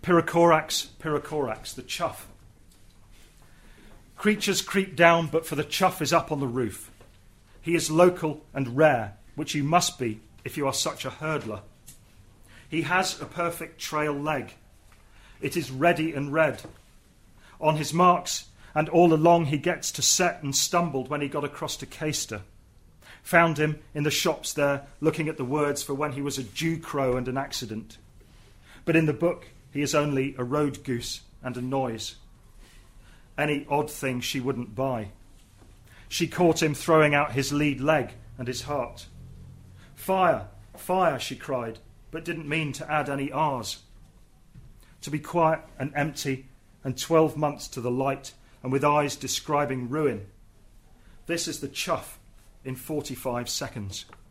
Pyrrhocorax, Pyrrhocorax, the chuff. Creatures creep down, but for the chuff is up on the roof. He is local and rare, which you must be if you are such a hurdler. He has a perfect trail leg. It is ready and red. On his marks, and all along he gets to set and stumbled when he got across to Caister. Found him in the shops there, looking at the words for when he was a Jew crow and an accident. But in the book, he is only a road goose and a noise. Any odd thing she wouldn't buy. She caught him throwing out his lead leg and his heart. Fire, fire, she cried, but didn't mean to add any R's. To be quiet and empty and 12 months to the light and with eyes describing ruin. This is the chuff in 45 seconds.